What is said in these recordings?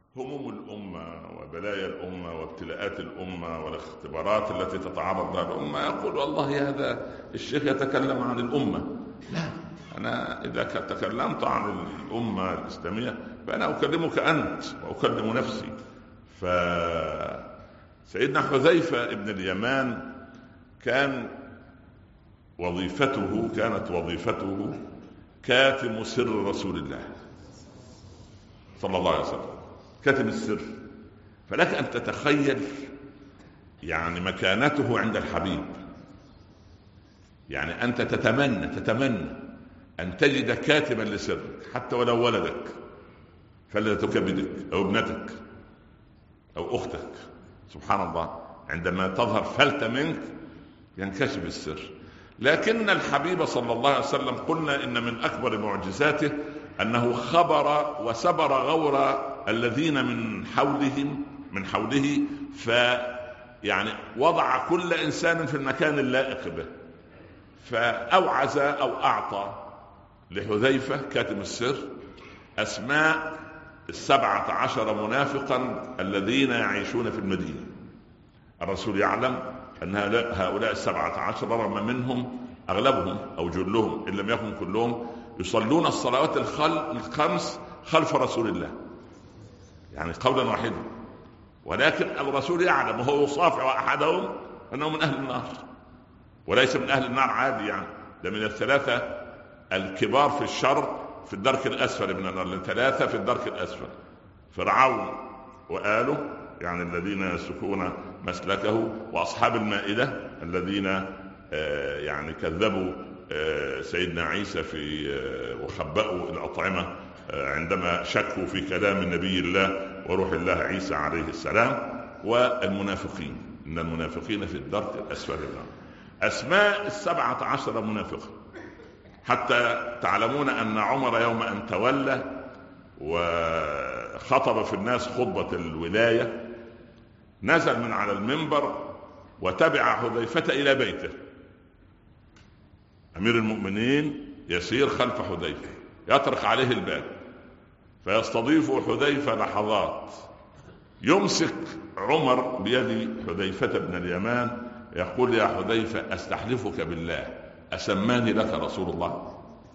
هموم الأمة وبلايا الأمة وابتلاءات الأمة والاختبارات التي تتعرض لها الأمة، يقول والله هذا الشيخ يتكلم عن الأمة. لا، أنا إذا تكلمت عن الأمة الإسلامية فأنا أكلمك أنت وأكلم نفسي. فسيدنا حذيفة ابن اليمان كانت وظيفته كاتم سر رسول الله صلى الله عليه وسلم، كاتم السر. فلك أن تتخيل يعني مكانته عند الحبيب. يعني أنت تتمنى أن تجد كاتبا لسرك حتى ولو ولدك، فلذة كبدك أو ابنتك أو أختك. سبحان الله، عندما تظهر فلتة منك ينكشف السر. لكن الحبيب صلى الله عليه وسلم قلنا إن من أكبر معجزاته أنه خبر وسبر غور الذين من حوله يعني وضع كل إنسان في المكان اللائق به. فأوعز أو أعطى لحذيفة كاتم السر أسماء 17 منافقا الذين يعيشون في المدينة. الرسول يعلم أن هؤلاء 17 رغم منهم أغلبهم أو جلهم إن لم يكن كلهم يصلون الصلوات الخمس خلف رسول الله، يعني قولا واحدا، ولكن الرسول يعلم وهو يصافح أحدهم أنه من أهل النار، وليس من أهل النار عادي، يعني ده من الثلاثة الكبار في الشر في الدرك الأسفل من النار. 3 في الدرك الأسفل: فرعون وآله يعني الذين يسلكون مسلكه، وأصحاب المائدة الذين يعني كذبوا سيدنا عيسى وخبأوا الأطعمة عندما شكوا في كلام النبي الله وروح الله عيسى عليه السلام، والمنافقين إن المنافقين في الدرك الأسفل من النار. أسماء 17 منافقا، حتى تعلمون أن عمر يوم أن تولى وخطب في الناس خطبة الولاية نزل من على المنبر وتبع حذيفة إلى بيته. أمير المؤمنين يسير خلف حذيفة، يطرق عليه الباب فيستضيف حذيفة لحظات. يمسك عمر بيد حذيفة بن اليمان يقول: يا حذيفة أستحلفك بالله أسماني لك رسول الله؟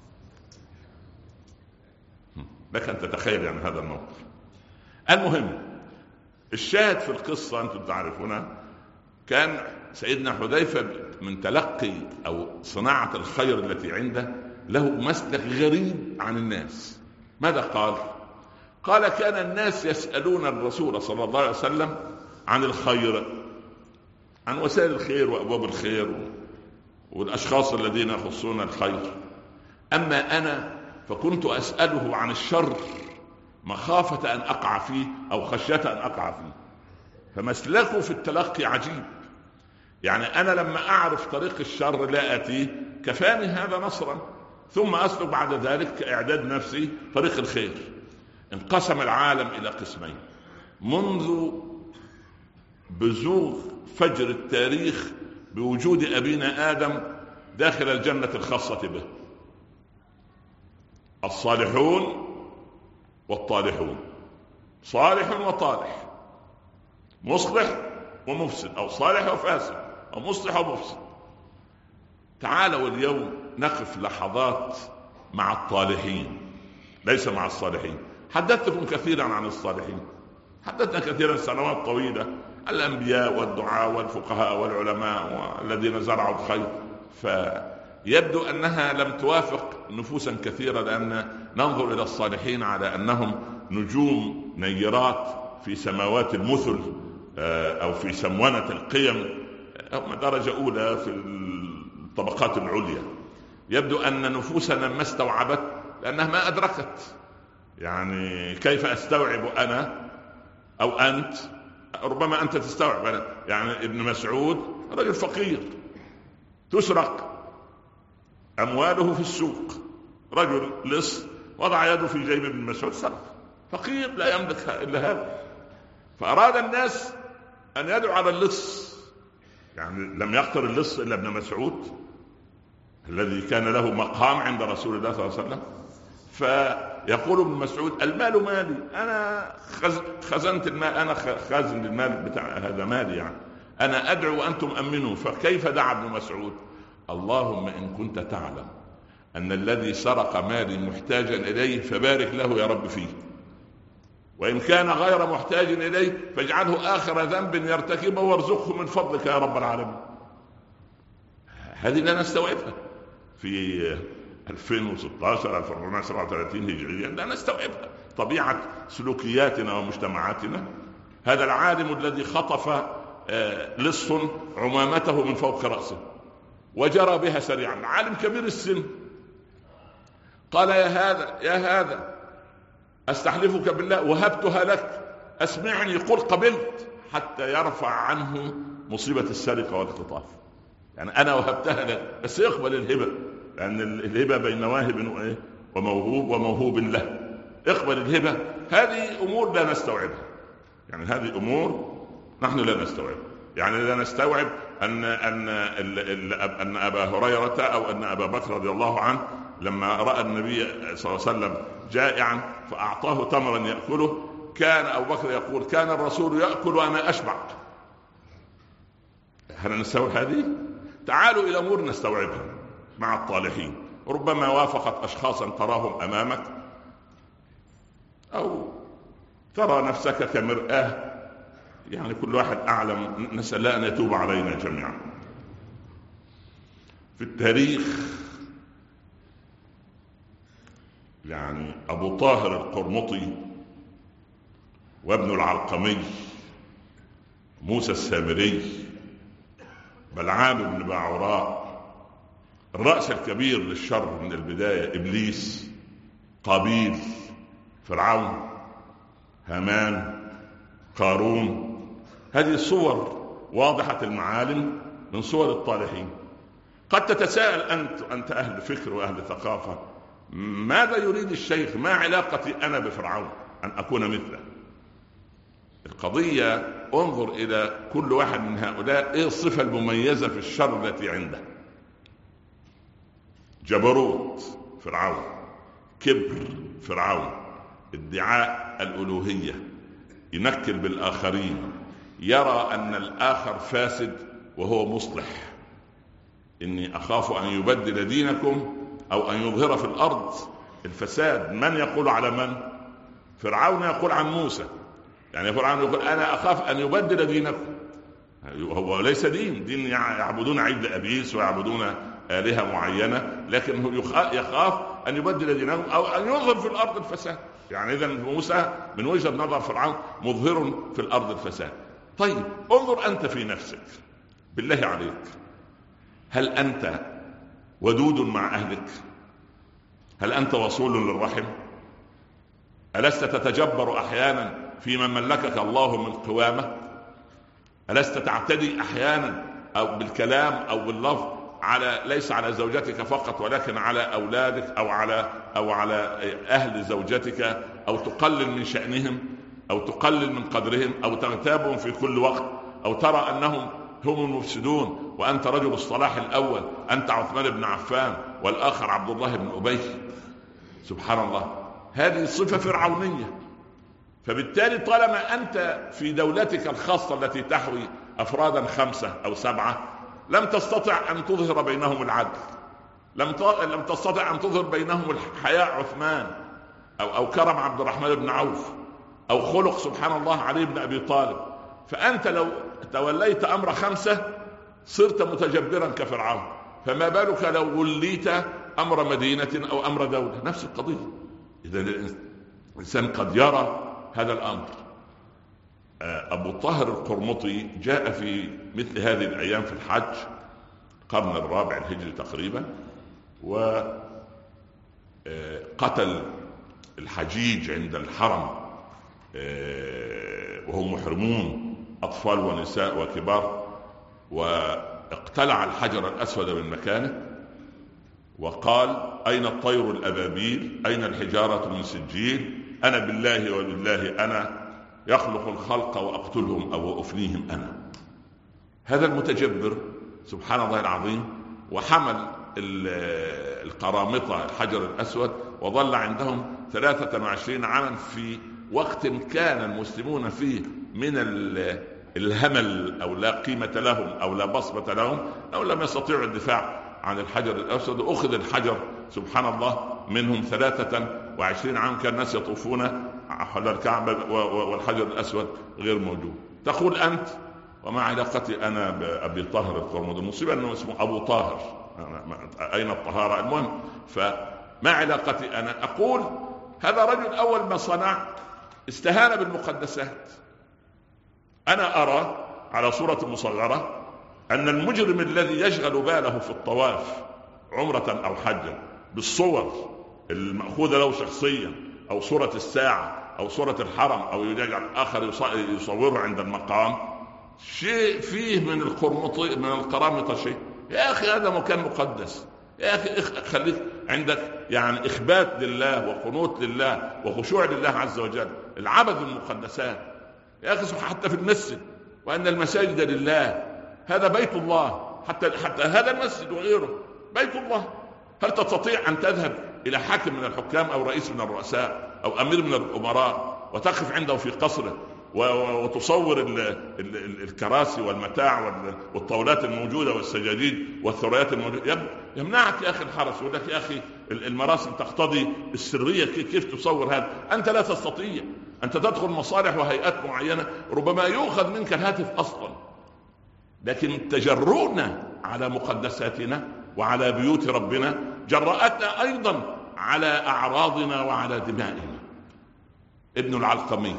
لك أن تتخيل يعني هذا الموقف. المهم، الشاهد في القصة أنتم تعرفونها، كان سيدنا حذيفة من تلقي أو صناعة الخير التي عنده له مسلك غريب عن الناس. ماذا قال كان الناس يسألون الرسول صلى الله عليه وسلم عن الخير، عن وسائل الخير وأبواب الخير والأشخاص الذين يخصون الخير. أما أنا فكنت أسأله عن الشر مخافة أن أقع فيه أو خشية أن أقع فيه. فمسلكه في التلقي عجيب. يعني أنا لما أعرف طريق الشر لا أتيه كفاني هذا نصرا، ثم أسلك بعد ذلك كإعداد نفسي طريق الخير. انقسم العالم إلى قسمين منذ بزوغ فجر التاريخ بوجود أبينا آدم داخل الجنة الخاصة به: الصالحون والطالحون، صالح وطالح، مصلح ومفسد، أو صالح وفاسد، أو مصلح ومفسد. تعالوا اليوم نقف لحظات مع الطالحين ليس مع الصالحين. حدثتكم كثيرا عن الصالحين، حدثنا كثيرا سنوات طويلة، الأنبياء والدعاء والفقهاء والعلماء والذين زرعوا الخير. فيبدو أنها لم توافق نفوسا كثيرة، لأن ننظر إلى الصالحين على أنهم نجوم نيرات في سماوات المثل أو في سمونة القيم، هم درجة أولى في الطبقات العليا. يبدو أن نفوسنا ما استوعبت لأنها ما أدركت. يعني كيف أستوعب أنا أو أنت؟ ربما أنت تستوعب أنا. يعني ابن مسعود رجل فقير تسرق أمواله في السوق، رجل لص وضع يده في جيب ابن مسعود سرق، فقير لا يملك إلا هذا. فأراد الناس أن يدعو على اللص، يعني لم يقتل اللص إلا ابن مسعود الذي كان له مقام عند رسول الله صلى الله عليه وسلم. يقول ابن مسعود: المال مالي، أنا خزنت المال، أنا خازن المال بتاع هذا مالي، يعني أنا أدعو وأنتم أمنوا. فكيف دعا ابن مسعود؟ اللهم إن كنت تعلم أن الذي سرق مالي محتاجا إليه فبارك له يا رب فيه، وإن كان غير محتاج إليه فاجعله آخر ذنب يرتكبه وارزقه من فضلك يا رب العالمين. هذه لا نستوعبها في 2016 1437 هجريا، لا نستوعبها. طبيعة سلوكياتنا ومجتمعاتنا. هذا العالم الذي خطف لص عمامته من فوق رأسه وجرى بها سريعا، عالم كبير السن، قال: يا هذا أستحلفك بالله وهبتها لك، أسمعني، قل قبلت، حتى يرفع عنه مصيبة السرقة والاختطاف. يعني أنا وهبتها لك، بس يقبل الهبة، لأن الهبة بين واهب وموهوب وموهوب له. اقبل الهبة. هذه أمور لا نستوعبها، يعني هذه أمور نحن لا نستوعبها. يعني لا نستوعب أن أبا هريرة أو أن أبا بكر رضي الله عنه لما رأى النبي صلى الله عليه وسلم جائعا فأعطاه تمرا يأكله، كان أبو بكر يقول: كان الرسول يأكل وأنا أشبع. هل نستوعب هذه؟ تعالوا إلى أمور نستوعبها مع الطالحين. ربما وافقت أشخاصا تراهم أمامك، أو ترى نفسك كمرآة، يعني كل واحد أعلم، نسأل الله أن يتوب علينا جميعا. في التاريخ يعني أبو طاهر القرمطي وابن العلقمي، موسى السامري، بلعام بن باعوراء، الرأس الكبير للشر من البداية، إبليس، قابيل، فرعون، هامان، قارون. هذه صور واضحة المعالم من صور الطالحين. قد تتساءل أنت أهل فكر وأهل ثقافة: ماذا يريد الشيخ؟ ما علاقتي أنا بفرعون أن أكون مثله؟ القضية انظر إلى كل واحد من هؤلاء إيه الصفة المميزة في الشر التي عنده. جبروت فرعون، كبر فرعون، ادعاء الألوهية، ينكر بالآخرين، يرى أن الآخر فاسد وهو مصلح. إني أخاف أن يبدل دينكم أو أن يظهر في الأرض الفساد. من يقول على من؟ فرعون يقول عن موسى، يعني فرعون يقول: أنا أخاف أن يبدل دينكم. هو ليس دين يعبدون عجل أبيس ويعبدون آلهة معينة، لكن هو يخاف أن يبدل دينهم أو أن يظهر في الأرض الفساد. يعني إذا موسى من وجهة نظر فرعون مظهر في الأرض الفساد. طيب انظر أنت في نفسك بالله عليك، هل أنت ودود مع أهلك؟ هل أنت وصول للرحم؟ ألست تتجبر أحيانا في من ملكك الله من قوامة؟ ألست تعتدي أحيانا أو بالكلام أو باللفظ ليس على زوجتك فقط، ولكن على أولادك أو على أهل زوجتك، أو تقلل من شأنهم أو تقلل من قدرهم أو تغتابهم في كل وقت، أو ترى أنهم هم المفسدون وأنت رجل الصلاح الأول، أنت عثمان بن عفان والآخر عبد الله بن أبي. سبحان الله، هذه صفة فرعونية. فبالتالي طالما أنت في دولتك الخاصة التي تحوي أفرادا 5 أو 7 لم تستطع أن تظهر بينهم العدل، لم تستطع أن تظهر بينهم الحياء عثمان أو كرم عبد الرحمن بن عوف أو خلق سبحان الله علي بن أبي طالب، فأنت لو توليت أمر 5 صرت متجبرا كفرعون، فما بالك لو وليت أمر مدينة أو أمر دولة؟ نفس القضية. إذا الإنسان قد يرى هذا الأمر. أبو طاهر القرمطي جاء في مثل هذه الأيام في الحج القرن الرابع الهجري تقريبا، وقتل الحجيج عند الحرم وهم محرمون، أطفال ونساء وكبار، واقتلع الحجر الأسود من مكانه وقال: أين الطير الأبابيل؟ أين الحجارة من سجيل؟ أنا بالله وبالله أنا يخلق الخلق وأقتلهم أو أفنيهم أنا. هذا المتجبر سبحان الله العظيم، وحمل القرامطة الحجر الأسود، وظل عندهم 23 عاما في وقت كان المسلمون فيه من الهمل أو لا قيمة لهم أو لا بصمة لهم، أو لم يستطيعوا الدفاع عن الحجر الأسود. أخذ الحجر سبحان الله منهم 23 عام، كان الناس يطوفون حول الكعبة والحجر الأسود غير موجود. تقول أنت وما علاقتي أنا بأبي طاهر القرمطي؟ المصيبة أنه اسمه أبو طاهر، أين الطهارة؟ المهم، فما علاقتي أنا؟ أقول هذا رجل أول ما صنع استهان بالمقدسات. أنا أرى على صورة مصغرة أن المجرم الذي يشغل باله في الطواف عمرة أو حجة بالصور المأخوذة له شخصيا، أو صورة الساعة أو صورة الحرم، أو يجعل آخر يصوره عند المقام، شيء فيه من القرامطة شيء. يا أخي هذا مكان مقدس، يا أخي خليك عندك يعني إخبات لله وقنوت لله وخشوع لله عز وجل. العبد المقدسات يا أخي حتى في المسجد، وأن المساجد لله، هذا بيت الله، حتى هذا المسجد وغيره بيت الله. هل تستطيع أن تذهب إلى حاكم من الحكام أو رئيس من الرؤساء أو أمير من الأمراء وتقف عنده في قصره وتصور الكراسي والمتاع والطاولات الموجودة والسجاجيد والثريات الموجودة؟ يمنعك يا أخي الحرس، يقول لك يا أخي المراسم تقتضي السرية، كيف تصور هذا؟ أنت لا تستطيع. أنت تدخل مصالح وهيئات معينة ربما يؤخذ منك الهاتف أصلا، لكن تجرؤنا على مقدساتنا وعلى بيوت ربنا جرأتنا أيضا على أعراضنا وعلى دمائنا. ابن العلقمي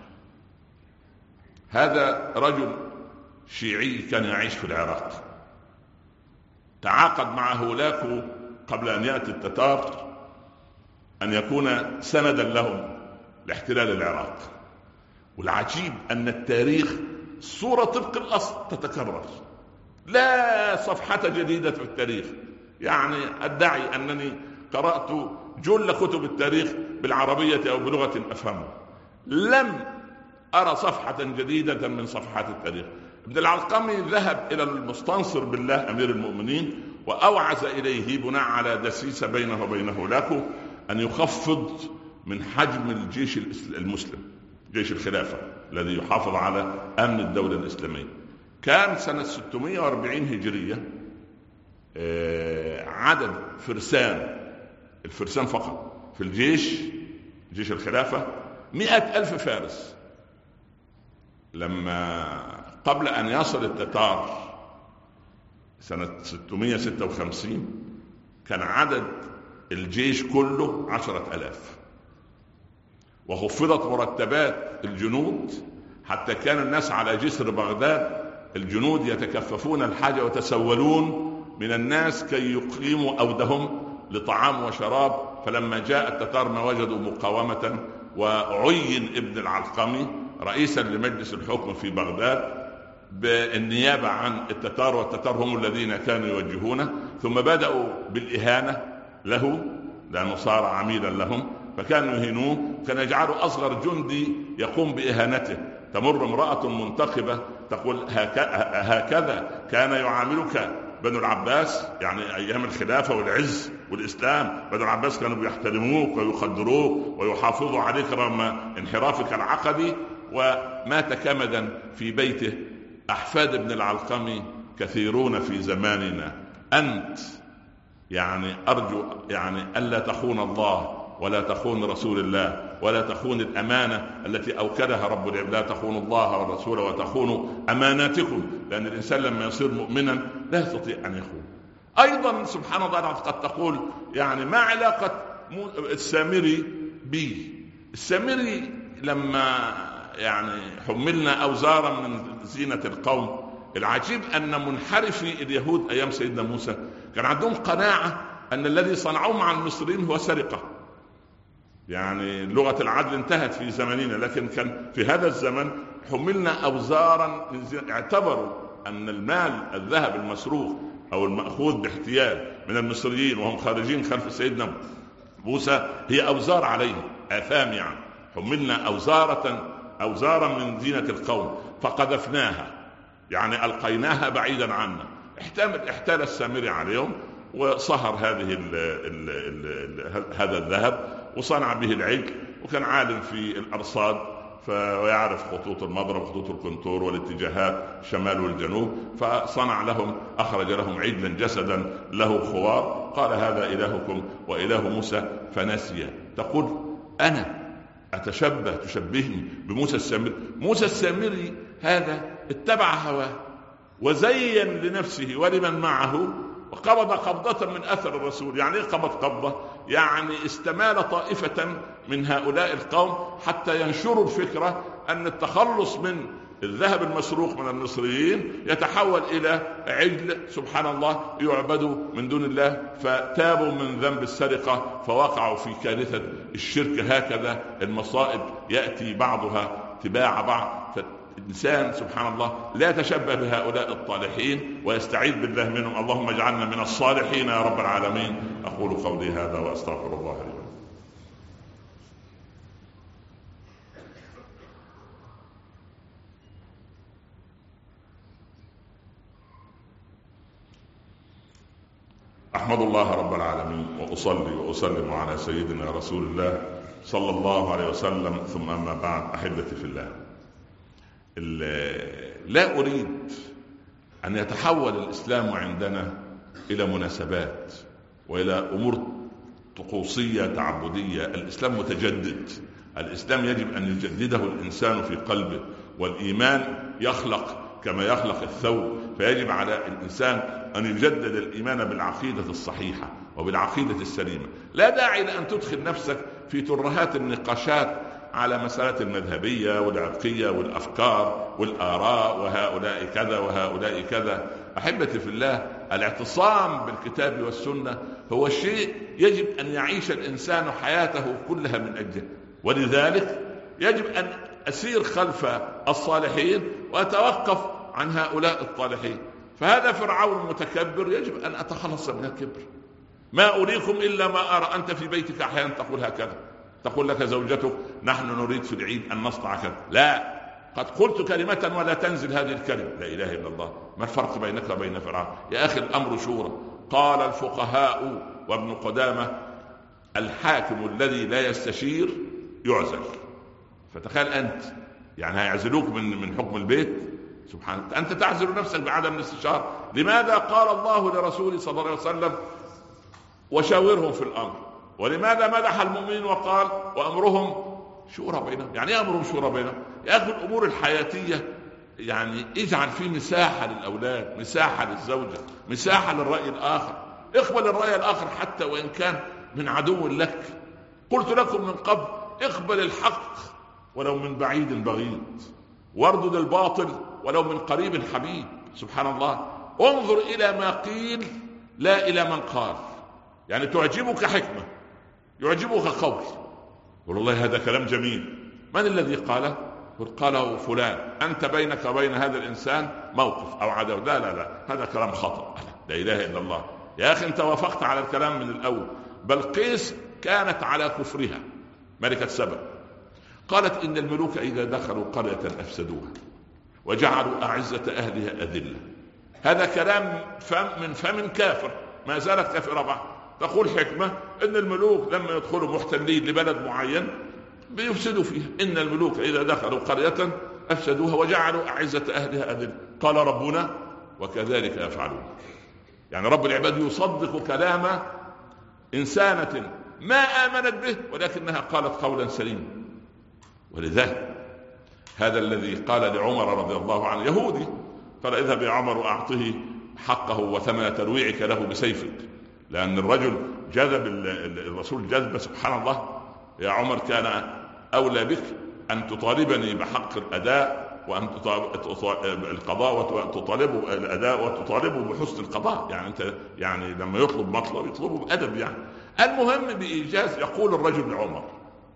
هذا رجل شيعي كان يعيش في العراق، تعاقد مع هولاكو قبل أن يأتي التتار أن يكون سندا لهم لاحتلال العراق. والعجيب أن التاريخ صورة طبق الأصل تتكرر، لا صفحة جديدة في التاريخ. يعني أدعي أنني قرأت جل كتب التاريخ بالعربية أو بلغة أفهمها، لم أرى صفحة جديدة من صفحات التاريخ. ابن العلقمي ذهب إلى المستنصر بالله أمير المؤمنين وأوعز إليه بناء على دسيسة بينه وبين هولاكو أن يخفض من حجم الجيش المسلم، جيش الخلافة الذي يحافظ على أمن الدولة الإسلامية. كان سنة 640 هجرية عدد الفرسان فقط في الجيش، جيش الخلافة 100,000 فارس. لما قبل أن يصل التتار سنة 656 كان عدد الجيش كله 10,000، وخفضت مرتبات الجنود حتى كان الناس على جسر بغداد الجنود يتكففون الحاجة وتسولون من الناس كي يقيموا أودهم لطعام وشراب. فلما جاء التتار ما وجدوا مقاومة، وعين ابن العلقمي رئيسا لمجلس الحكم في بغداد بالنيابة عن التتار، والتتار هم الذين كانوا يوجهونه. ثم بدأوا بالإهانة له لأنه صار عميلا لهم، فكانوا يهينوه، كان يجعلوا أصغر جندي يقوم بإهانته. تمر امرأة منتقبة تقول هكذا كان يعاملك بنو العباس، يعني أيام الخلافة والعز والإسلام، بنو العباس كانوا بيحترموك ويقدروك ويحافظوا عليك رغم انحرافك العقدي. ومات كمدا في بيته أحفاد ابن العلقمي كثيرون في زماننا. أنت يعني أرجو يعني ألا تخون الله ولا تخون رسول الله ولا تخون الأمانة التي أوكلها رب العباد. لا تخونوا الله والرسول وتخونوا أماناتكم، لأن الإنسان لما يصير مؤمنا لا يستطيع أن يخون. أيضا سبحان الله قد تقول يعني ما علاقة السامري بي؟ السامري لما يعني حملنا أوزارا من زينة القوم، العجيب أن منحرفي اليهود أيام سيدنا موسى كان عندهم قناعة أن الذي صنعوه مع المصريين هو سرقة. يعني لغة العدل انتهت في زماننا، لكن كان في هذا الزمن حملنا أوزارا من زينة. اعتبروا أن المال الذهب المسروق أو المأخوذ باحتيال من المصريين وهم خارجين خلف سيدنا موسى هي أوزار عليه، آثام. يعني حملنا أوزارا من زينة القوم فقذفناها، يعني ألقيناها بعيدا عنا. احتال السامري عليهم وصهر هذا الذهب وصنع به العجل، وكان عالم في الأرصاد ويعرف خطوط المضرب وخطوط الكنتور والاتجاهات الشمال والجنوب، فصنع لهم، أخرج لهم عجلا جسدا له خوار، قال هذا إلهكم وإله موسى فنسي. تقول أنا تشبهني بموسى السامري. موسى السامري هذا اتبع هواه وزين لنفسه ولمن معه وقبض قبضة من أثر الرسول. يعني إيه قبض قبضة؟ يعني استمال طائفة من هؤلاء القوم حتى ينشروا الفكرة أن التخلص من الذهب المسروق من المصريين يتحول إلى عجل سبحان الله يعبدوا من دون الله، فتابوا من ذنب السرقة فوقعوا في كارثة الشرك. هكذا المصائب يأتي بعضها تباع بعض. الإنسان سبحان الله لا يتشبه بهؤلاء الطالحين ويستعيذ بالله منهم. اللهم اجعلنا من الصالحين يا رب العالمين. أقول قولي هذا وأستغفر الله لي. أحمد الله رب العالمين وأصلي وأسلم على سيدنا رسول الله صلى الله عليه وسلم، ثم أما بعد. أحبتي في الله، لا أريد أن يتحول الإسلام عندنا إلى مناسبات وإلى أمور طقوسية تعبدية. الإسلام متجدد، الإسلام يجب أن يجدده الإنسان في قلبه، والإيمان يخلق كما يخلق الثوب، فيجب على الإنسان أن يجدد الإيمان بالعقيدة الصحيحة وبالعقيدة السليمة. لا داعي لأن تدخل نفسك في ترهات النقاشات على مسألة المذهبية والعرقية والأفكار والآراء، وهؤلاء كذا وهؤلاء كذا. أحبتي في الله، الاعتصام بالكتاب والسنة هو الشيء يجب أن يعيش الإنسان حياته كلها من أجله، ولذلك يجب أن أسير خلف الصالحين وأتوقف عن هؤلاء الطالحين. فهذا فرعون متكبر، يجب أن أتخلص من الكبر. ما أريكم إلا ما أرى. أنت في بيتك أحيانا تقول هكذا، تقول لك زوجتك نحن نريد في العيد أن نصنع كذا. لا، قد قلت كلمة ولا تنزل هذه الكلمة. لا إله إلا الله. ما الفرق بينك وبين فرعون؟ يا أخي الأمر شورى. قال الفقهاء وابن قدامة الحاكم الذي لا يستشير يعزل. فتخيل أنت يعني هيعزلوك من حكم البيت، سبحان الله، أنت تعزل نفسك بعدم الاستشارة. لماذا قال الله لرسوله صلى الله عليه وسلم وشاورهم في الأمر؟ ولماذا مدح المؤمنين وقال وأمرهم شورى بينهم؟ يعني ايه أمرهم شورى بينهم؟ يا أخي الأمور الحياتية يعني اجعل فيه مساحة للأولاد، مساحة للزوجة، مساحة للرأي الآخر. اقبل الرأي الآخر حتى وإن كان من عدو لك. قلت لكم من قبل اقبل الحق ولو من بعيد بغيض، واردد الباطل ولو من قريب حبيب. سبحان الله. انظر إلى ما قيل لا إلى من قال. يعني تعجبك حكمة، يعجبك قول، والله هذا كلام جميل، من الذي قاله؟ قاله فلان. أنت بينك وبين هذا الإنسان موقف أو عداوة. لا لا لا، هذا كلام خطأ. لا إله إلا الله. يا أخي أنت وافقت على الكلام من الأول. بلقيس كانت على كفرها، ملكة سبأ، قالت إن الملوك إذا دخلوا قرية أفسدوها وجعلوا أعزة أهلها أذلة. هذا كلام من فم كافر، ما زالت كافرة بعد. تقول حكمة إن الملوك لما يدخلوا محتلين لبلد معين بيفسدوا فيها. إن الملوك إذا دخلوا قرية أفسدوها وجعلوا أعزة أهلها أذلة. قال ربنا وكذلك يفعلون. يعني رب العباد يصدق كلام إنسانة ما آمنت به ولكنها قالت قولا سليما. ولذلك هذا الذي قال لعمر رضي الله عنه يهودي، قال اذهب يا عمر وأعطه حقه وثمن ترويعك له بسيفك. لأن الرجل جذب الرسول جذب سبحان الله. يا عمر كان أولى بك أن تطالبني بحق الأداء وأن القضاء وتطالبه الأداء وتطالبه بحسن القضاء. يعني أنت يعني لما يطلب مطلب يطلبه بأدب. يعني المهم بإيجاز يقول الرجل لعمر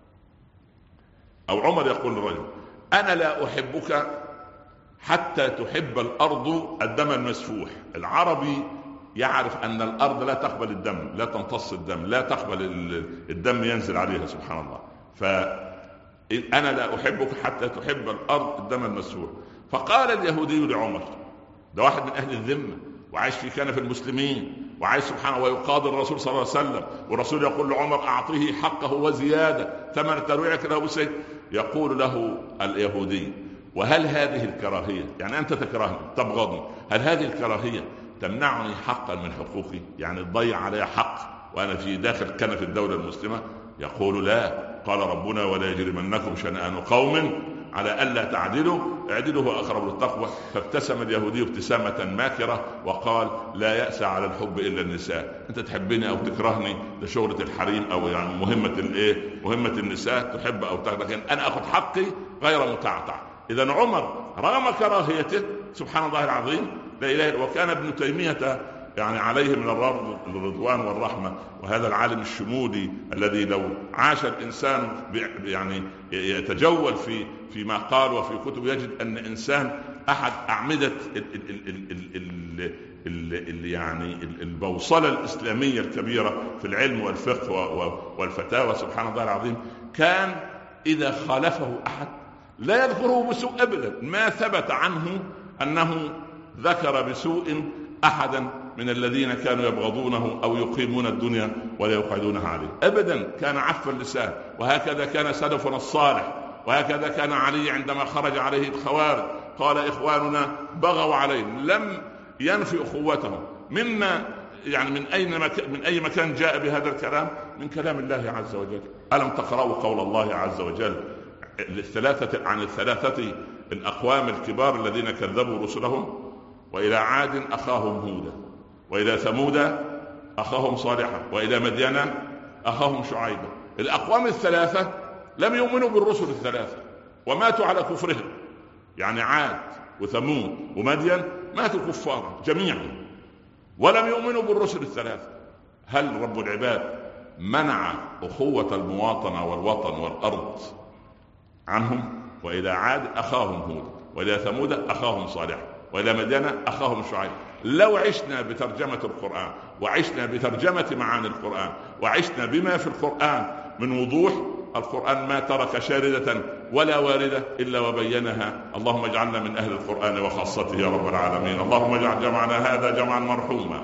أو عمر يقول للرجل أنا لا أحبك حتى تحب الأرض الدم المسفوح. العربي يعرف أن الأرض لا تقبل الدم، لا تمتص الدم، لا تقبل الدم ينزل عليها سبحان الله. فأنا لا أحبك حتى تحب الأرض الدم المسفوح. فقال اليهودي لعمر، ده واحد من أهل الذمة وعايش كان في المسلمين، وعايز سبحانه ويقاضي الرسول صلى الله عليه وسلم، والرسول يقول لعمر أعطيه حقه وزيادة ثمن ترويعك له بالسيف. يقول له اليهودي: وهل هذه الكراهية، يعني أنت تكرهني تبغضني، هل هذه الكراهية تمنعني حقا من حقوقي؟ يعني تضيع علي حق وأنا في داخل كنف الدولة المسلمة؟ يقول: لا. قال ربنا: ولا يجرمنكم شنآن قوم على ألا تعدلوا اعدلوا هو أقرب للتقوى. فابتسم اليهودي ابتسامة ماكرة وقال: لا يأس على الحب إلا النساء. أنت تحبني أو تكرهني ده شغلة الحريم، أو يعني مهمة النساء، تحب أو تكره، لكن أنا أخذ حقي غير متعتع. إذا عمر رغم كراهيته سبحان الله العظيم لا إله. وكان ابن تيمية يعني عليه من الرضوان والرحمة، وهذا العالم الشمولي الذي لو عاش الإنسان يعني يتجول فيما قال وفي كتب يجد أن إنسان أحد أعمدة يعني البوصلة الإسلامية الكبيرة في العلم والفقه والفتاوى سبحان الله العظيم. كان إذا خالفه أحد لا يذكره بسوء أبدا، ما ثبت عنه أنه ذكر بسوء أحدا من الذين كانوا يبغضونه أو يقيمون الدنيا ولا يقعدونها عليه أبدا. كان عف اللسان، وهكذا كان سلفنا الصالح، وهكذا كان علي عندما خرج عليه الخوارج قال: إخواننا بغوا علينا، لم ينفي أخوتهم مما يعني من أي مكان جاء بهذا الكلام؟ من كلام الله عز وجل. ألم تقرأوا قول الله عز وجل عن الثلاثة الأقوام الكبار الذين كذبوا رسلهم: وإلى عاد أخاهم هودا، وإلى ثمود أخاهم صالحا، وإلى مدين أخاهم شعيبا. الأقوام الثلاثة لم يؤمنوا بالرسل الثلاثة وماتوا على كفرهم، يعني عاد وثمود ومدين ماتوا كفارا جميعا ولم يؤمنوا بالرسل الثلاثة. هل رب العباد منع أخوة المواطنة والوطن والأرض عنهم؟ وإلى عاد أخاهم هود، وإلى ثمود أخاهم صالح، وإلى مدينة أخاهم شعيب. لو عشنا بترجمة القرآن وعشنا بترجمة معاني القرآن وعشنا بما في القرآن من وضوح، القرآن ما ترك شاردة ولا واردة إلا وبينها. اللهم اجعلنا من أهل القرآن وخاصته يا رب العالمين. اللهم اجعل جمعنا هذا جمعا مرحوما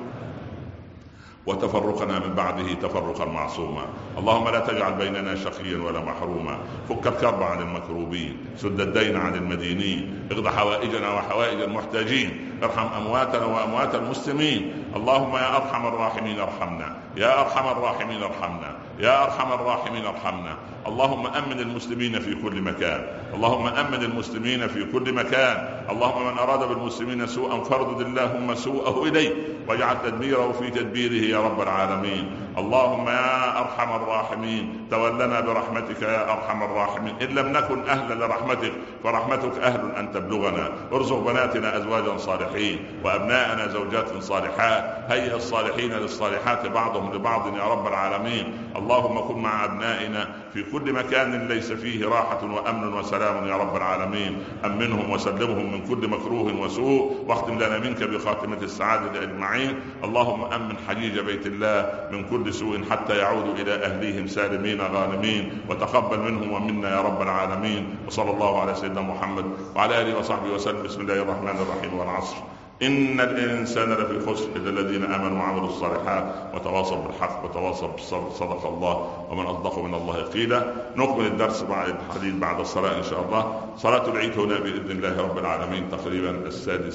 وتفرقنا من بعده تفرقا معصوما. اللهم لا تجعل بيننا شقيا ولا محروما. فك الكرب عن المكروبين، سد الدين عن المدينين، اقض حوائجنا وحوائج المحتاجين، ارحم أمواتنا وأموات المسلمين. اللهم يا أرحم الراحمين ارحمنا، يا أرحم الراحمين ارحمنا، يا أرحم الراحمين ارحمنا. اللهم أمن المسلمين في كل مكان، اللهم أمن المسلمين في كل مكان. اللهم من أراد بالمسلمين سوءا فاردد اللهم سوءه إليه واجعل تدبيره في تدبيره يا رب العالمين. اللهم يا أرحم الراحمين تولنا برحمتك يا أرحم الراحمين. إن لم نكن أهلا لرحمتك فرحمتك أهل أن تبلغنا. ارزق بناتنا أزواجا صالحين وأبناءنا زوجات صالحات. هيئ الصالحين للصالحات بعضهم لبعض يا رب العالمين. اللهم كن مع أبنائنا في كل مكان ليس فيه راحة وأمن وسلام يا رب العالمين. أمنهم وسلمهم من كل مكروه وسوء، واختم لنا منك بخاتمة السعادة أجمعين. اللهم أمن حجيج بيت الله من كل سوء حتى يعودوا إلى أهليهم سالمين غانمين، وتقبل منهم ومنا يا رب العالمين. وصلى الله على سيدنا محمد وعلى آله وصحبه وسلم. بسم الله الرحمن الرحيم. والعصر إن الإنسان لفي خسر إلا الذين آمنوا وعملوا الصالحات وتواصوا بالحق وتواصوا بالصبر. صدق الله ومن أصدق من الله قيلا. نكمل الدرس بعد الحديث بعد الصلاة إن شاء الله. صلاة العيد هنا بإذن الله رب العالمين تقريبا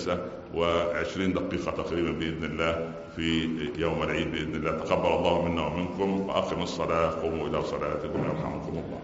6:20 تقريبا بإذن الله في يوم العيد بإذن الله. تقبل الله منا ومنكم، وأقم الصلاة، قوموا إلى صلاتكم يرحمكم الله.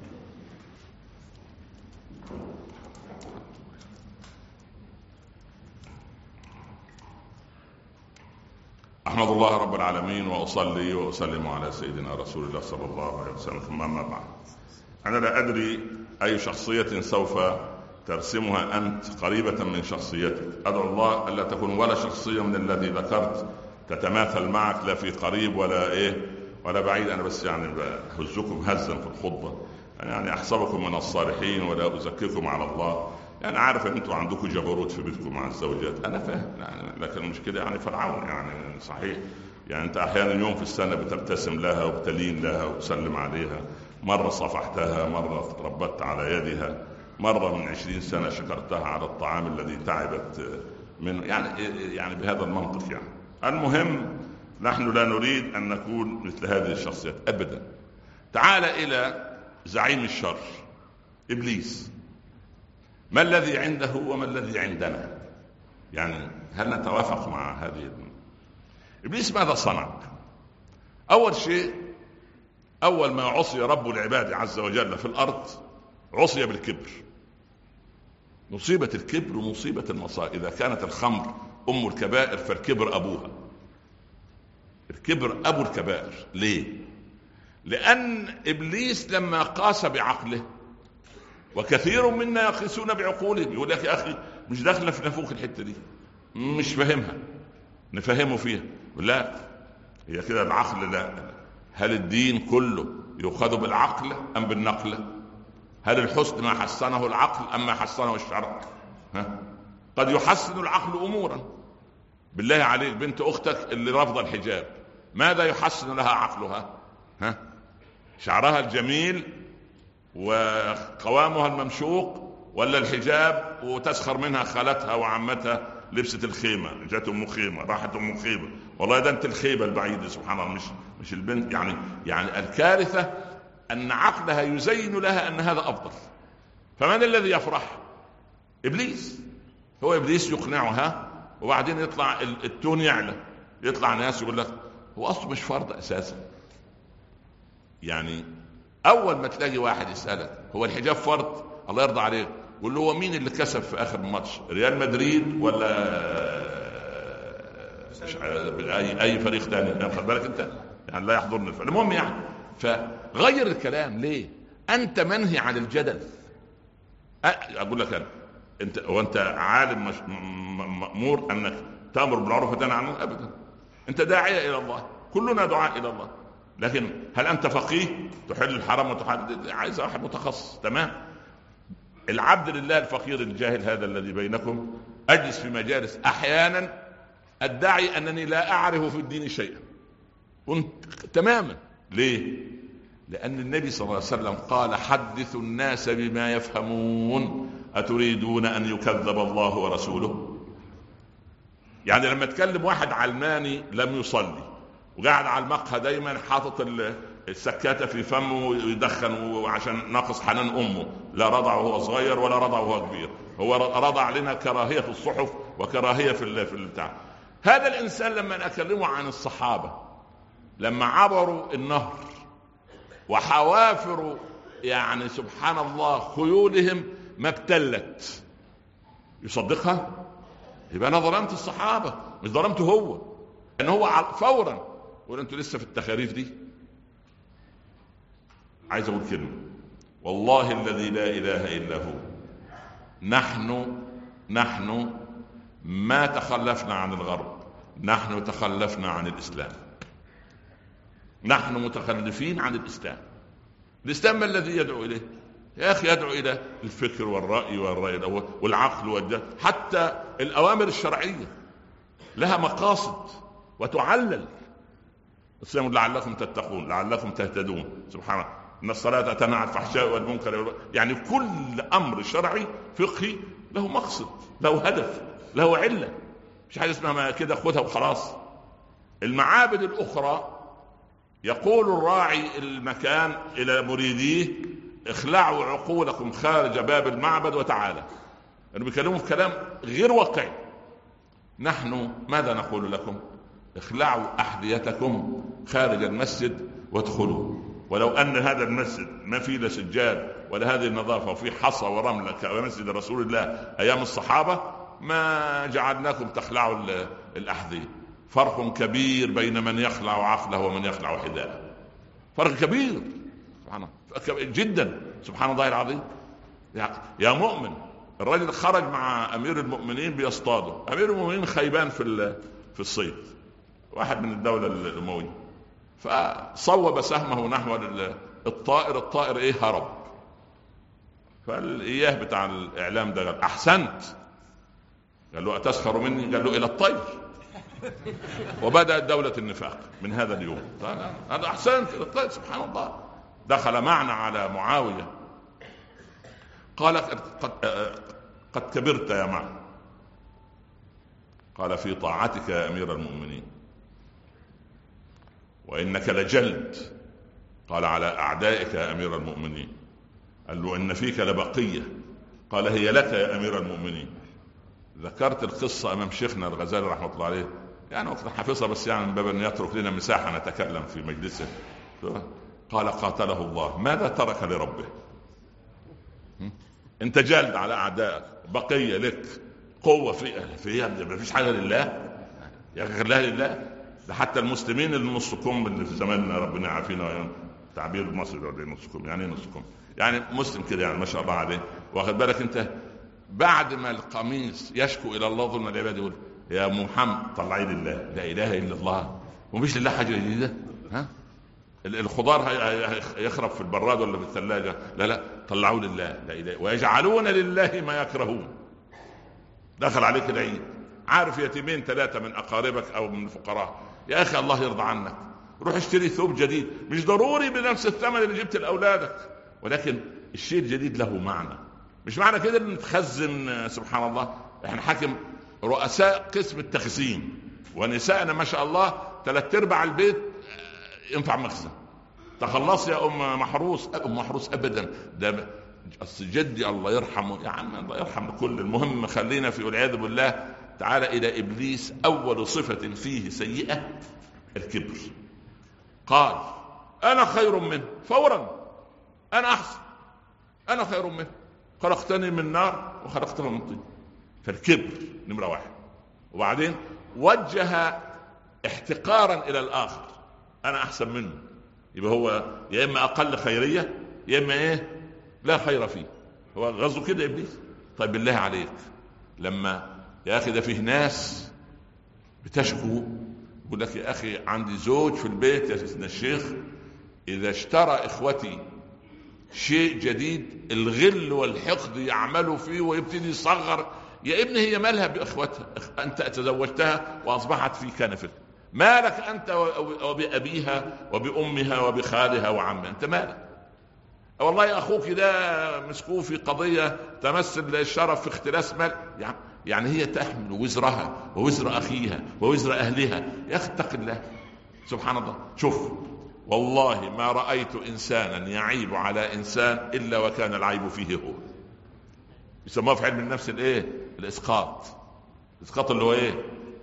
أحمد الله رب العالمين وأصلي وأسلم على سيدنا رسول الله صلى الله عليه وسلم. ثم أما بعد، أنا لا أدري أي شخصية سوف ترسمها أنت قريبة من شخصيتك. أدعو الله ألا تكون ولا شخصية من الذي ذكرت تتماثل معك لا في قريب ولا بعيد. أنا بس يعني بهزكم هزا في الخطبة، يعني أحسبكم من الصالحين ولا أزكيكم على الله. يعني عارف ان انتوا عندكم جبروت في بيتكم مع الزوجات، انا فاهم يعني، لكن المشكله يعني فرعون يعني صحيح. يعني انت احيانا يوم في السنه بتبتسم لها وبتلين لها وتسلم عليها، مره صفحتها، مره ربت على يدها، مره من 20 سنه شكرتها على الطعام الذي تعبت منه، يعني بهذا المنطق. يعني المهم نحن لا نريد أن نكون مثل هذه الشخصيات أبدا. تعال إلى زعيم الشر إبليس، ما الذي عنده وما الذي عندنا؟ يعني هل نتوافق مع هذه؟ إبليس ماذا صنع؟ أول شيء، أول ما عصي رب العباد عز وجل في الأرض عصي بالكبر. مصيبة الكبر ومصيبة المصائب. إذا كانت الخمر أم الكبائر فالكبر أبوها. الكبر أبو الكبائر. ليه؟ لأن إبليس لما قاس بعقله، وكثير منا يقيسون بعقولهم، يقول لك يا أخي مش داخله في نفوخ الحتة دي، مش فاهمها، نفهمه فيها. لا، هي كده العقل. لا، هل الدين كله يؤخذ بالعقل أم بالنقل؟ هل الحسن ما حسنه العقل أم ما حسنه الشرع؟ قد يحسن العقل أمورا. بالله عليك بنت أختك اللي رافضة الحجاب، ماذا يحسن لها عقلها؟ شعرها الجميل وقوامها الممشوق، ولا الحجاب وتسخر منها خالتها وعمتها لبست الخيمة، جات أم خيمة، راحت أم خيمة، والله ده أنت الخيبة البعيدة سبحان الله، مش البنت. يعني الكارثة أن عقلها يزين لها أن هذا أفضل. فمن الذي يفرح؟ إبليس. هو إبليس يقنعها، وبعدين يطلع التون يعلى، يطلع ناس يقول لك هو أصله مش فرض أساسا. يعني أول ما تلاقي واحد يسألك هو الحجاب فرض، الله يرضى عليك، قول له هو مين اللي كسب في آخر ماتش، ريال مدريد ولا أي فريق ثاني؟ خد بالك أنت، يعني لا يحضرني. المهم يعني فغير الكلام. ليه؟ أنت منهي عن الجدل. أقول لك أنا، وأنت عالم مأمور أنك تأمر بالمعروف وتنهى عن المنكر؟ أبدا. أنت داعية إلى الله، كلنا دعاء إلى الله. لكن هل أنت فقيه تحل الحرام وتحل؟ عايز واحد متخصص. تمام. العبد لله الفقير الجاهل هذا الذي بينكم أجلس في مجالس أحيانا أدعي أنني لا أعرف في الدين شيئا، كنت تماما. ليه؟ لأن النبي صلى الله عليه وسلم قال حدثوا الناس بما يفهمون أتريدون أن يكذب الله ورسوله؟ يعني لما تكلم واحد علماني لم يصلي وقاعد على المقهى دايما حاطط السكاتة في فمه ويدخن عشان ناقص حنان أمه، لا رضع وهو صغير ولا رضع وهو كبير، هو رضع لنا كراهية في الصحف وكراهية في البتاع. هذا الإنسان لما أكلمه عن الصحابة لما عبروا النهر وحوافر يعني سبحان الله خيولهم ما ابتلت، يصدقها؟ يبقى أنا ظلمت الصحابة مش ظلمته هو، أنه هو فورا يقول أنتوا لسه في التخاريف دي. عايز أقول كلمة، والله الذي لا إله إلا هو، نحن ما تخلفنا عن الغرب، نحن تخلفنا عن الإسلام. نحن متخلفين عن الإسلام. الإسلام ما الذي يدعو إليه؟ يا أخي يدعو إلى الفكر والرأي والعقل والجهل. حتى الأوامر الشرعية لها مقاصد وتعلل. الإسلام لعلكم تتقون لعلكم تهتدون. سبحان الله، إن الصلاة تنهى عن الفحشاء والمنكر. يعني كل أمر شرعي فقهي له مقصد، له هدف، له علة. مش حاجة اسمها كده خدها وخلاص. المعابد الأخرى يقول الراعي المكان إلى مريديه اخلعوا عقولكم خارج باب المعبد وتعالى. يعني بيكلموا في كلام غير واقعي. نحن ماذا نقول لكم؟ اخلعوا أحذيتكم خارج المسجد وادخلوا. ولو أن هذا المسجد ما فيه لا سجاد ولا هذه النظافة وفيه حصى ورملة كمسجد رسول الله أيام الصحابة ما جعلناكم تخلعوا الأحذية. فرق كبير بين من يخلع عقله ومن يخلع حذاءه، فرق كبير سبحان الله جدا. سبحان الله العظيم. يا مؤمن، الرجل خرج مع أمير المؤمنين بيصطادوا، أمير المؤمنين خيبان في الصيد، واحد من الدولة الأموية، فصوب سهمه نحو الطائر ايه هرب. فالإياه بتاع الإعلام ده قال أحسنت، قال له أتسخر مني؟ قال له إلى الطير. وبدأت دولة النفاق من هذا اليوم. هذا أحسنت إلى الطير. سبحان الله. دخل معنا على معاوية قال قد كبرت يا معاوية. قال في طاعتك يا أمير المؤمنين. وإنك لجلد. قال على أعدائك يا أمير المؤمنين. قال له إن فيك لبقية. قال هي لك يا أمير المؤمنين. ذكرت القصة أمام شيخنا الغزالي رحمة الله عليه، يعني وقت حافظها بس يعني من باب أن يترك لنا مساحة نتكلم في مجلسه. قال قاتله الله ماذا ترك لربه؟ انت جلد على أعدائك، بقية لك، قوة فيها ما فيش حاجة لله يا أخي، خليها لله. ده حتى المسلمين اللي نصكم اللي في زماننا ربنا يعافينا، تعبير مصري نصكم يعني نصكم يعني مسلم كده يعني ما شاء الله عليه، واخد بالك انت، بعد ما القميص يشكو الى الله ظلم العباد يقول يا محمد طلعي لله، لا اله الا الله، ومش لله حاجه جديده. ها الخضار يخرب في البراد ولا في الثلاجه، لا طلعوا لله، لا اله، ويجعلون لله ما يكرهون. دخل عليك العيد، عارف يتيمين 3 من اقاربك او من الفقراء، يا اخي الله يرضى عنك روح اشتري ثوب جديد، مش ضروري بنفس الثمن اللي جبت لاولادك، ولكن الشيء الجديد له معنى. مش معنى كده ان تخزن. سبحان الله، احنا حاكم رؤساء قسم التخزين، ونسائنا ما شاء الله 3/4 البيت ينفع مخزن. تخلص يا ام محروس. ام محروس ابدا، ده جدي الله يرحمه، يا عم الله يرحم الكل. المهم خلينا في والعياذ بالله تعالى الى ابليس. اول صفة فيه سيئة الكبر. قال انا خير منه، فورا انا احسن، انا خير منه، خلقتني من نار وخلقته من طين. فالكبر نمرة 1. وبعدين وجه احتقارا الى الاخر، انا احسن منه، يبقى هو يا اما اقل خيرية يا اما ايه لا خير فيه. هو غزو كده ابليس. طيب بالله عليك، لما يا اخي ده فيه ناس بتشكو، يقول لك يا اخي عندي زوج في البيت يا سيدنا الشيخ، اذا اشترى اخوتي شيء جديد الغل والحقد يعملوا فيه ويبتدي يصغر. يا ابني هي مالها باخوتها؟ انت تزوجتها واصبحت في كنفك، مالك انت وبابيها وبامها وبخالها وعمها؟ انت مالك؟ والله اخوك ده مسكوه في قضيه تمثل الشرف في اختلاس مال، يعني هي تحمل وزرها ووزر اخيها ووزر اهلها. يا اخي اتق الله. سبحان الله. شوف والله ما رايت انسانا يعيب على انسان الا وكان العيب فيه هو. يسموه في علم النفس الايه؟ الاسقاط. الاسقاط اللي هو ايه؟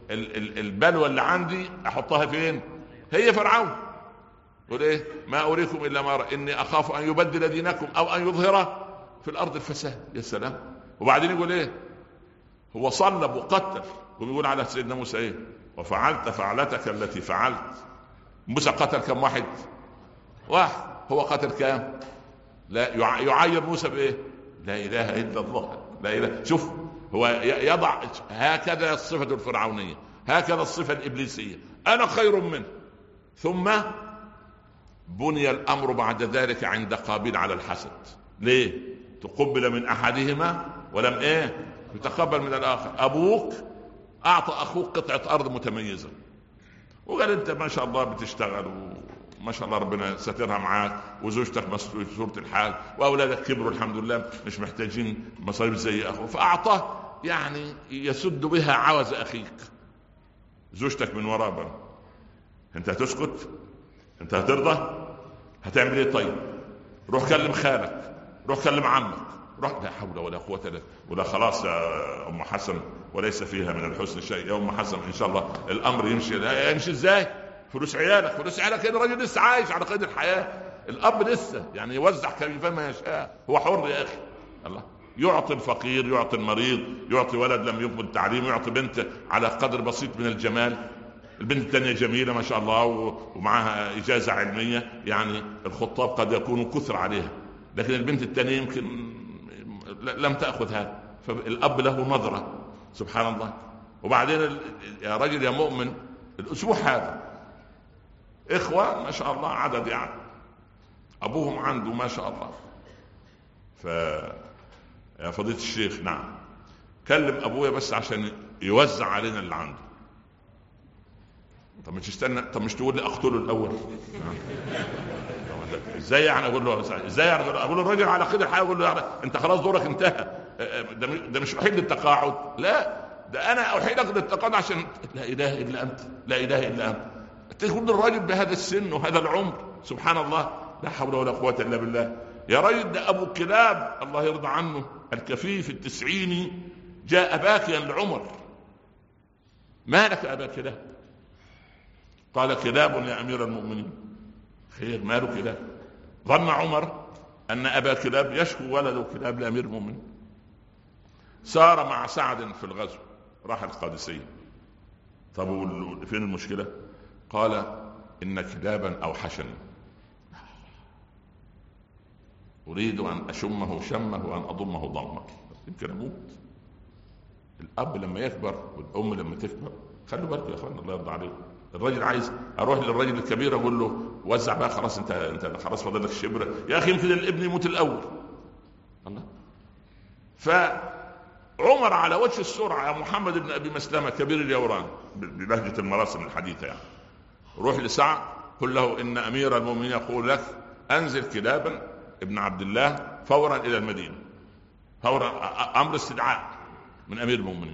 البلوى اللي عندي احطها فين؟ هي فرعون. يقول ايه؟ ما اريكم الا ما أرى اني اخاف ان يبدل دينكم او ان يظهر في الارض الفساد. يا سلام. وبعدين يقول ايه؟ هو صلب وقتل، ويقول على سيدنا موسى ايه؟ وفعلت فعلتك التي فعلت. موسى قتل كم واحد؟ 1. هو قتل كام؟ لا يعاير موسى بايه؟ لا اله الا الله. لا اله. شوف هو يضع هكذا الصفة الفرعونية، هكذا الصفة الإبليسية، أنا خير منه. ثم بني الأمر بعد ذلك عند قابيل على الحسد. ليه؟ تقبل من أحدهما ولم إيه؟ يتقبل من الآخر. أبوك أعطى أخوك قطعة أرض متميزة وقال أنت ما شاء الله بتشتغل وما شاء الله ربنا سترها معاك وزوجتك مسؤولة الحال وأولادك كبروا الحمد لله مش محتاجين مصاريف زي أخوه، فأعطاه يعني يسد بها عوز أخيك. زوجتك من وراء بقى، أنت هتسكت؟ أنت هترضى؟ هتعمل إيه؟ طيب روح كلم خالك، روح كلم عمك، روح. لا حول ولا قوة إلا ولا. خلاص يا أم حسن وليس فيها من الحسن شيء. يا أم حسن إن شاء الله الأمر يمشي إزاي؟ فلوس عيالك كده. الراجل لسه عايش على قيد الحياة، الأب لسه يعني يوزع كيفما يشاء، هو حر يا أخي. الله يعطي الفقير، يعطي المريض، يعطي ولد لم يقبل تعليم، يعطي بنت على قدر بسيط من الجمال. البنت الثانية جميلة ما شاء الله ومعها إجازة علمية، يعني الخطاب قد يكونوا كثر عليها، لكن البنت الثانية يمكن لم تأخذ هذا، فالأب له نظرة. سبحان الله. وبعدين يا رجل يا مؤمن، الأسبوع هذا إخوة ما شاء الله عدد يعني أبوهم عنده ما شاء الله، يا فضيلة الشيخ نعم كلم أبويا بس عشان يوزع علينا اللي عنده. طب مش تستنى؟ طب مش تقول لي أقتله الأول؟ ازاي يعني اقول له؟ ازاي يعني اقول له الراجل على قيد الحياه؟ اقول له يعني انت خلاص دورك انتهى، ده مش احيل للتقاعد، لا ده انا احيلك للتقاعد عشان لا اله الا انت، لا اله الا انت. تقول الراجل بهذا السن وهذا العمر سبحان الله لا حول ولا قوة إلا بالله. يا رجل ده أبو كلاب الله يرضى عنه الكفيف التسعيني جاء باكيا لعمر: ما لك أبا كلاب؟ قال: كلاب يا أمير المؤمنين. خير، ما له كلاب؟ ظن عمر أن أبا كلاب يشكو ولده كلاب لأمير المؤمنين. سار مع سعد في الغزو، راح القادسية. طب فين المشكلة؟ قال: إن كلابا أوحشني، أريد أن أشمه شمه وأن أضمه ضمه، يمكن أموت. الأب لما يكبر والأم لما تكبر، خلوا بالكم يا أخوان الله يرضى عليكم. الرجل عايز أروح للرجل الكبير أقول له وزع بقى، خلاص أنت خلاص فاضل لك الشبر يا أخي، يمكن الابن يموت الأول. الله. فعمر على وجه السرعة يا محمد بن أبي مسلمة كبير اليوران بلهجة المراسم الحديثة يعني، روح لسعد قل له إن أمير المؤمنين يقول لك أنزل كلابا ابن عبد الله فورا إلى المدينة، فورا، أمر استدعاء من أمير المؤمنين.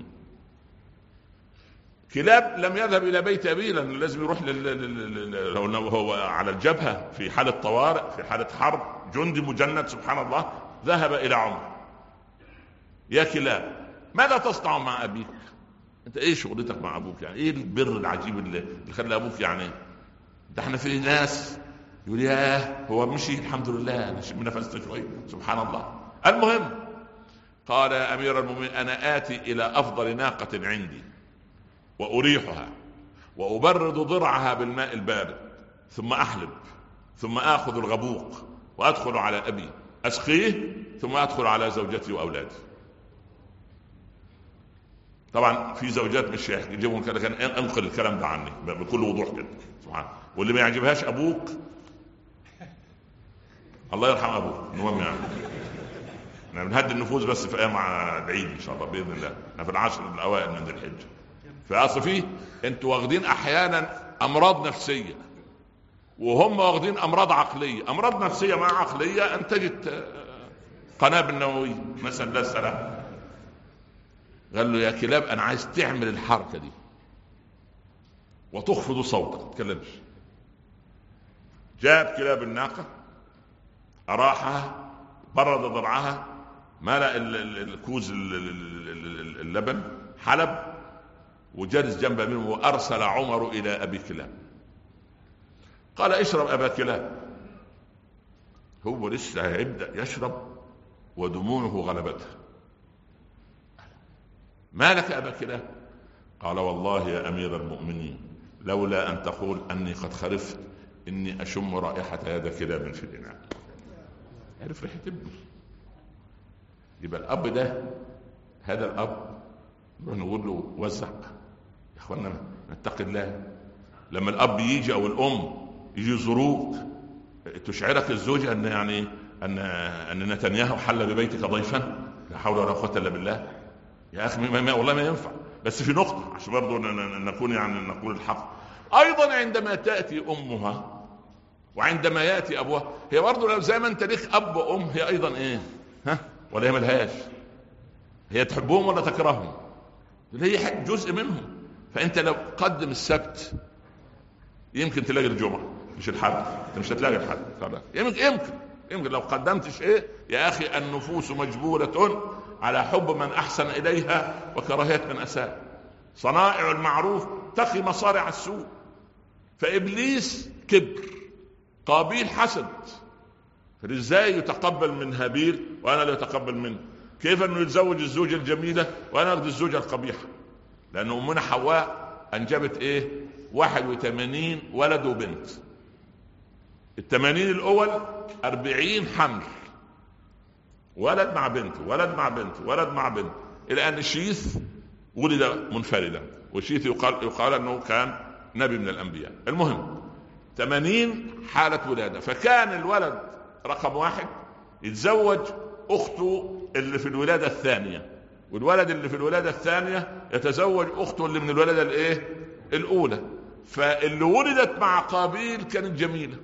كلاب لم يذهب إلى بيت أبيه لأنه لازم يروح لو هو على الجبهة في حالة طوارئ، في حالة حرب، جندي مجند سبحان الله. ذهب إلى عمر: يا كلاب ماذا تصنع مع أبيك؟ أنت إيه شغلتك مع أبوك؟ يعني إيه البر العجيب اللي خلى أبوك؟ يعني ده احنا في ناس يقول ياه هو مشي الحمد لله نشم نفسنا شوي سبحان الله. المهم قال: يا أمير المؤمنين أنا آتي إلى أفضل ناقة عندي وأريحها وأبرد ضرعها بالماء البارد، ثم أحلب، ثم آخذ الغبوق وأدخل على أبي أسقيه، ثم أدخل على زوجتي وأولادي. طبعا في زوجات مش يجيبون كده، كان انقل الكلام ده عني بكل وضوح كده سبحان. واللي ما يعجبهاش أبوك الله يرحم أبوك. المهم يعني احنا بنهدي النفوس بس في أيام العيد إن شاء الله بإذن الله، احنا في العشر الأوائل من ذي الحجة. فأصل فيه انتوا واخدين أحيانا أمراض نفسية وهم واخدين أمراض عقلية. أمراض نفسية مع عقلية أنتجت قنابل نووية مثلا لا السلام. قال له: يا كلاب أنا عايز تعمل الحركة دي وتخفض صوتك ما تتكلمش. جاب كلاب الناقة، أراحها، برد ضرعها، ملأ الكوز اللبن، حلب، وجلس جنب منه. وأرسل عمر إلى أبي كلاب قال: اشرب أبا كلاب. هو لسه هيبدأ يشرب ودموعه غلبته. ما لك أبا كلاب؟ قال: والله يا أمير المؤمنين لولا أن تقول أني قد خرفت إني أشم رائحة يد كلاب في الإناء. عرف ريحة ابنه. يبقى الأب ده، هذا الأب نقول له وزع يا أخوانا نتقي الله. لما الأب يجي أو الأم يجي يزوروك تشعرك الزوجة أن يعني أن نتنياهو حل ببيتك ضيفا، لا حول ولا قوة إلا بالله. يا أخي والله ما ينفع. بس في نقطة عشان برضو نكون يعني نقول الحق. أيضا عندما تأتي أمها وعندما يأتي أبوها، هي برضو لو زي ما أنت ليك أب وأم هي أيضا إيه ولا هي ملهاش، هي تحبهم ولا تكرههم، هي جزء منهم. فأنت لو قدم السبت يمكن تلاقي الجمعة مش الحد، أنت مش هتلاقي الحد. يمكن لو قدمت شيء يا أخي النفوس مجبولة على حب من أحسن إليها وكراهية من أساء. صنائع المعروف تقي مصارع السوء. فإبليس كبر، قابيل حسد، فإزاي يتقبل من هابيل وأنا لا يتقبل منه؟ كيف أنه يتزوج الزوجة الجميلة وأنا أخذ الزوجة القبيحة؟ لأن أمنا حواء أنجبت 81 ولد وبنت. 80 الأول 40 حمل، ولد مع بنت ولد مع بنت ولد مع بنت، إلى أن الشيث ولد منفردا، والشيث يقال أنه كان نبي من الأنبياء. المهم 80 حالة ولادة. فكان الولد رقم 1 يتزوج أخته اللي في الولادة الثانية، والولد اللي في الولادة الثانية يتزوج أخته اللي من الولادة الأولى. فاللي ولدت مع قابيل كانت جميلة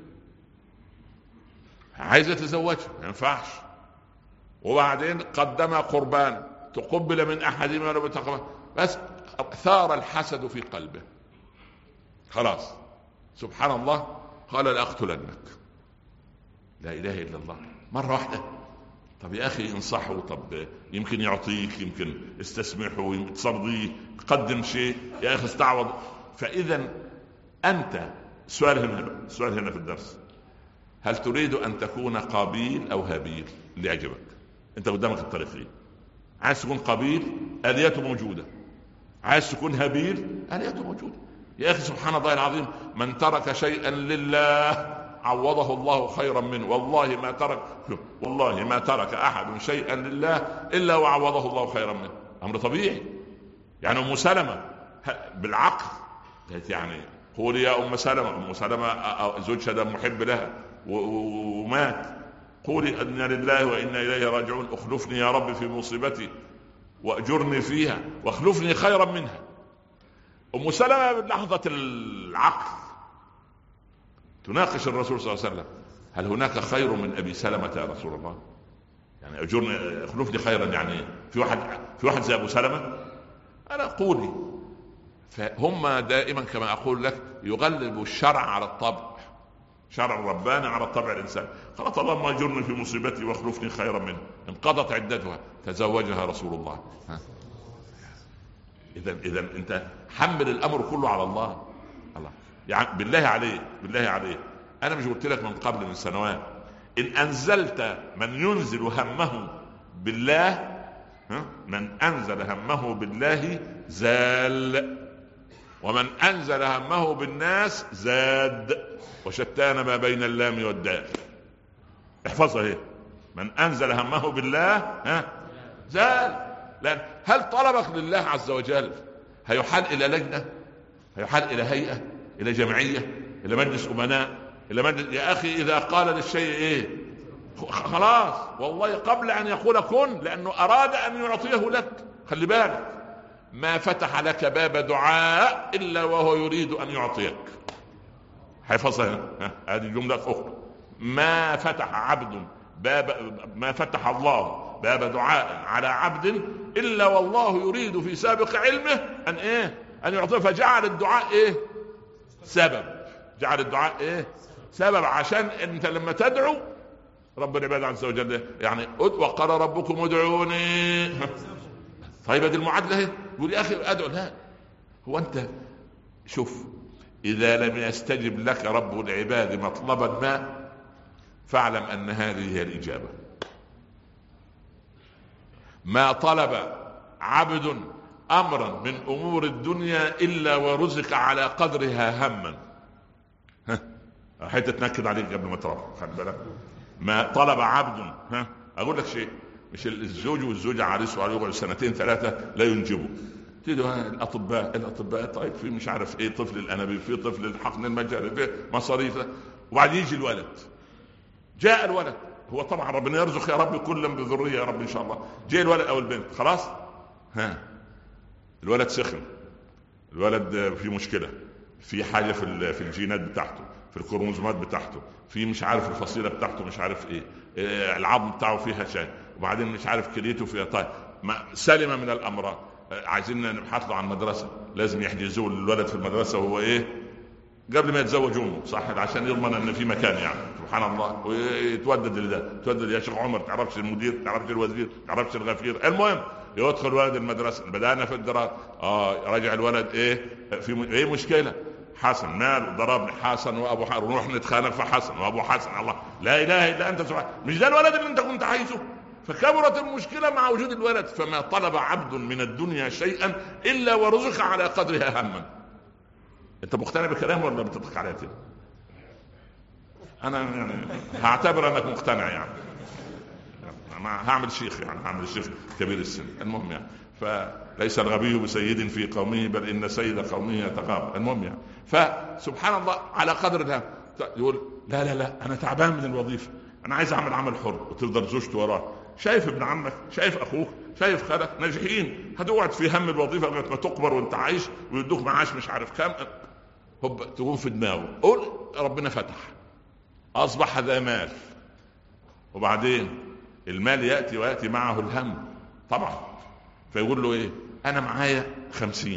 عايزة تزوجها ما ينفعش، وبعدين قدم قربان تقبل من أحدهما ولم يتقبل، بس ثار الحسد في قلبه. خلاص سبحان الله، قال لأقتلنك. لا إله إلا الله، مرة واحدة. طب يا أخي انصحه، طب يمكن يعطيك، يمكن استسمحه، تصرضيه، قدم شيء يا أخي، استعوض. فإذا أنت السؤال هنا في الدرس، هل تريد أن تكون قابيل أو هابيل؟ اللي يعجبك أنت، قدامك الطريقين. عايز تكون قابيل، آلياته موجودة. عايز تكون هابيل، آلياته موجودة. يا أخي سبحان الله العظيم، من ترك شيئا لله عوضه الله خيرا منه. والله ما ترك أحد شيئا لله إلا وعوضه الله خيرا منه. أمر طبيعي. يعني أم سلمة بالعقل يعني، قولي يا أم سلمة زوجها ده محب لها ومات، قولي إنا لله وإنا إليه راجعون، اخلفني يا رب في مصيبتي وأجرني فيها واخلفني خيرا منها. أم سلمة بلحظة العقل تناقش الرسول صلى الله عليه وسلم، هل هناك خير من أبي سلمة يا رسول الله؟ يعني أجرني اخلفني خيرا، يعني في واحد زي أبو سلمة؟ أنا قولي. فهم دائما كما أقول لك يغلبوا الشرع على الطبع، شرع الرباني على الطبع الإنسان. قالت اللهم أجرني في مصيبتي واخلفني خيرا منه، انقضت عدتها، تزوجها رسول الله. إذا أنت حمل الأمر كله على الله. يعني بالله عليه أنا مش قلت لك من قبل من سنوات، إن أنزلت من ينزل همه بالله، من أنزل همه بالله زال، ومن أنزل همه بالناس زاد، وشتان ما بين اللام والدال. احفظها هي، من أنزل همه بالله زال. لأن هل طلبك لله عز وجل هيحال إلى لجنة، هيحال إلى هيئة، إلى جمعية، إلى مجلس أمناء، إلى مجلس؟ يا أخي إذا قال للشيء خلاص والله قبل أن يقول كن، لأنه أراد أن يعطيه لك. خلي بالك، ما فتح لك باب دعاء إلا وهو يريد أن يعطيك. حفظها هذه جملة أخرى، ما فتح الله باب دعاء على عبد إلا والله يريد في سابق علمه أن يعطيه. فجعل الدعاء سبب عشان أنت لما تدعو رب العباد عز وجل، يعني وقال ربكم ادعوني. طيب هذه المعادلة يقول يا أخي أدعو، لا، هو أنت شوف، إذا لم يستجب لك رب العباد مطلبا ما فاعلم أن هذه هي الإجابة. ما طلب عبد أمرا من أمور الدنيا إلا ورزق على قدرها هما. حتى تنكد عليك قبل ما تروح، خلي بالك. ما طلب عبد، أقول لك شيء، مش الزوج والزوجة عريسوا عليه يقعدوا 2 3 لا ينجبوا، تيجوا الأطباء طيب في مش عارف إيه، طفل الأنابيب، في طفل الحقن المجاري، في مصاريف، وبعد يجي الولد. جاء الولد، هو طبعا ربنا يرزق يا رب كلا بذرية يا رب إن شاء الله. جاء الولد أو البنت، خلاص الولد سخن، الولد في مشكلة، في حاجة في الجينات بتاعته، في الكروموزومات بتاعته، في مش عارف الفصيلة بتاعته مش عارف إيه، العظم بتاعه فيها شيء، وبعدين مش عارف كليته فيها. طيب سلم من الأمراض، عايزين نبحث له عن مدرسة، لازم يحجزوا الولد في المدرسة وهو قبل ما يتزوج امه، صح، عشان يضمن ان في مكان، يعني سبحان الله. ويتودد لده، تودد يا شيخ عمر، تعرفش المدير، تعرفش الوزير، تعرفش الغفير. المهم يدخل الولد المدرسة، بدأنا في الدراسة. رجع الولد في مشكلة، حسن مال ضربني حسن وابو حسن، ونروح نتخانق في حسن وابو حسن. الله لا اله الا انت سبحانه، مش ده الولد اللي انت كنت عايزه؟ فكبرت المشكلة مع وجود الولد. فما طلب عبد من الدنيا شيئا إلا ورزق على قدرها هما. انت مقتنع بكلامه ولا بتضحك عليا كده؟ انا يعني هعتبر انك مقتنع، يعني هعمل شيخ، يعني هعمل شيخ كبير السن. المهم يعني، فليس الغبي بسيد في قومه بل ان سيد قومه يتغاب. المهم يعني، فسبحان الله على قدر ده يقول لا انا تعبان من الوظيفة، انا عايز اعمل عمل حر، وتفضل زوجته وراه. شايف ابن عمك، شايف اخوك، شايف خالك ناجحين، هتقعد في هم الوظيفة لغايه ما تكبر وانت عايش ويدوك معاش مش عارف كام، هوب تقوم في دماغه قول ربنا فتح، اصبح ذا مال، وبعدين المال يأتي ويأتي معه الهم طبعا. فيقول له انا معايا 50،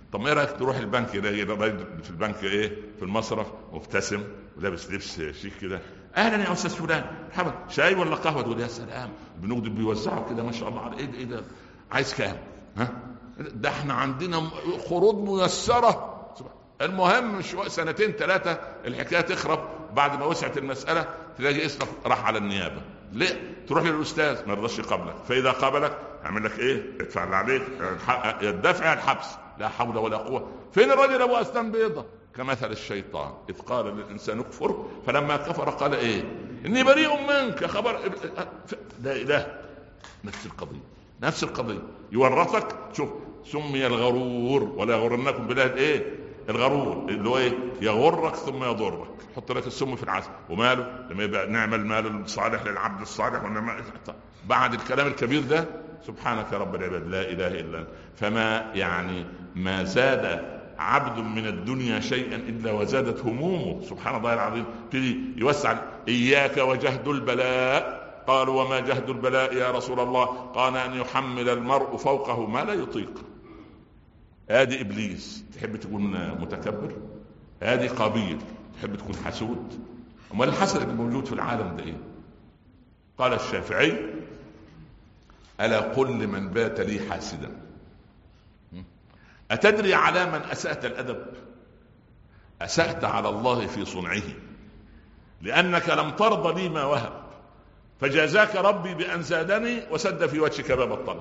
طب ما ايه رايك تروح البنك، يلاقي الراجل في البنك ايه، في المصرف مبتسم ولابس لبس شيك كده، اهلا يا استاذ فلان، مرحبا، شاي ولا قهوه؟ تقول يا سلام، البنوك دي بيوزعوا كده ما شاء الله على ايه ده، عايز كام؟ ها، ده احنا عندنا قروض ميسره. المهم سنتين ثلاثه الحكايه تخرب، بعد ما وسعت المساله تلاقي اسمك راح على النيابه. ليه؟ تروح للاستاذ ما يرضاش يقابلك، فاذا قابلك يعمل لك ايه؟ ادفع اللي عليك، يدفع الحبس. لا حول ولا قوه. فين الرجل ابو اسنان بيضه؟ كمثل الشيطان اذ قال للانسان اكفر فلما كفر قال ايه؟ اني بريء منك. خبر لا اله. نفس القضيه يورطك. شوف، سمي الغرور ولا يغرنكم بالله ايه؟ الغرور اللي هو ايه؟ يغرك ثم يضرك، حط لك السم في العسل. وماله لما يبقى نعمل مال الصالح للعبد الصالح، بعد الكلام الكبير ده سبحانك يا رب العباد لا اله الا انت. فما يعني ما زاد عبد من الدنيا شيئا الا وزادت همومه. سبحان الله العظيم. تيجي يوسع، اياك وجهد البلاء. قالوا وما جهد البلاء يا رسول الله؟ قال ان يحمل المرء فوقه ما لا يطيق. ادي ابليس تحب تكون متكبر، ادي قابيل تحب تكون حسود. امال الحسد اللي موجود في العالم ده ايه؟ قال الشافعي الا قل لمن بات لي حاسدا اتدري على من اسأت الادب؟ اسأت على الله في صنعه، لانك لم ترضى لي ما وهب، فجازاك ربي بان زادني وسد في وجهك باب الطلب.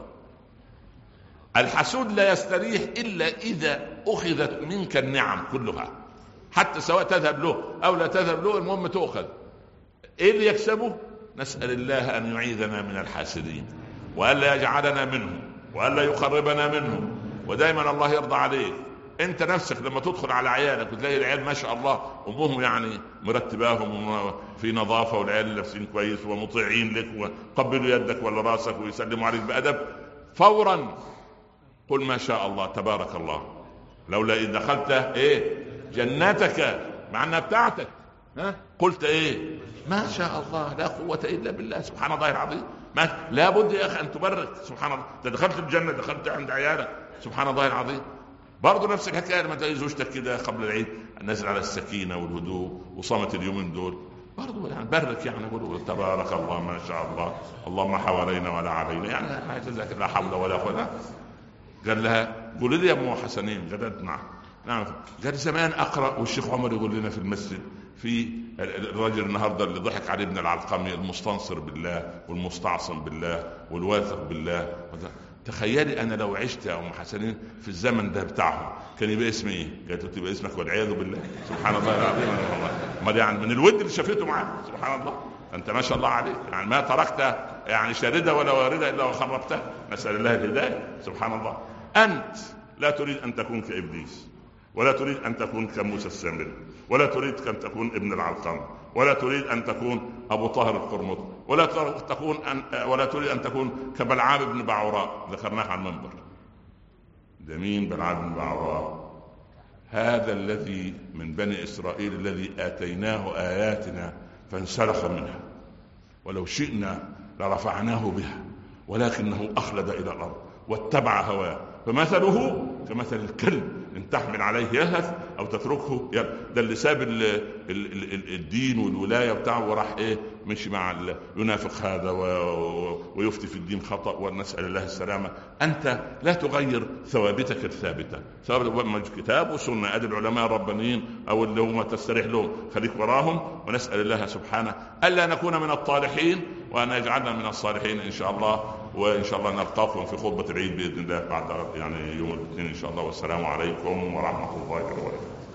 الحسود لا يستريح إلا إذا أخذت منك النعم كلها، حتى سواء تذهب له أو لا تذهب له، المهم تأخذ. إيه اللي يكسبه؟ نسأل الله أن يعيذنا من الحاسدين، وألا يجعلنا منهم، وألا يقربنا منهم. ودائما الله يرضى عليك. أنت نفسك لما تدخل على عيالك وتلاقي العيال ما شاء الله أمهم يعني مرتباهم في نظافة، والعيال لابسين كويس ومطيعين لك وقبلوا يدك ولا راسك ويسلموا عليك بأدب، فورا قل ما شاء الله تبارك الله، لولا إذ دخلت إيه جنتك مع أنها بتاعتك قلت إيه ما شاء الله لا قوة إلا بالله. سبحان الله العظيم. لا بد يا أخي أن تبرك. سبحان الله، دخلت الجنة، دخلت عند عيالك. سبحان الله العظيم. برضو نفسك الحكاية لما تلاقي زوجتك كده قبل العيد نزل على السكينة والهدوء وصامت اليومين دول، برضو يعني برك، يعني قولوا تبارك الله ما شاء الله اللهم حوالينا ولا علينا، يعني لا حول ولا قوة. قال لها قولي لي يا ام حسنين. قالت نعم. قال زمان اقرا والشيخ عمر يقول لنا في المسجد في الرجل النهارده اللي ضحك عليه ابن العلقمي، المستنصر بالله والمستعصم بالله والواثق بالله. تخيلي انا لو عشت يا ام حسنين في الزمن ده بتاعهم كان يبقى اسمي ايه؟ قالت له تبقى اسمك والعياذ بالله. سبحان الله العظيم. امال يعني من الود اللي شافته معاه. سبحان الله، انت ما شاء الله عليك، يعني ما تركت يعني شاردة ولا واردة الا وخربتها. نسأل الله الهداية. سبحان الله. انت لا تريد ان تكون كابليس، ولا تريد ان تكون كموسى السامري، ولا تريد ان تكون ابن العلقمة، ولا تريد ان تكون ابو طاهر القرمطي، ولا تريد ان تكون كبلعام بن بعوراء ذكرناه على المنبر. ده مين بلعام بن بعوراء؟ هذا الذي من بني اسرائيل الذي اتيناه اياتنا فانسلخ منها، ولو شئنا لرفعناه بها ولكنه اخلد الى الارض واتبع هواه، فمثله كمثل الكلب ان تحمل عليه يلهث او تتركه ده اللي ساب الدين والولايه بتاعه وراح ايه مشي مع ينافق هذا ويفتي في الدين خطأ، ونسأل الله السلامه. انت لا تغير ثوابتك الثابته، ثوابت كتاب وسنه، ادي العلماء الربانيين او اللي هم تستريح لهم خليك وراهم. ونسأل الله سبحانه الا نكون من الطالحين وان يجعلنا من الصالحين ان شاء الله. وان شاء الله نلقاكم في خطبه العيد باذن الله بعد يعني يوم الاثنين ان شاء الله. والسلام عليكم ورحمه الله وبركاته.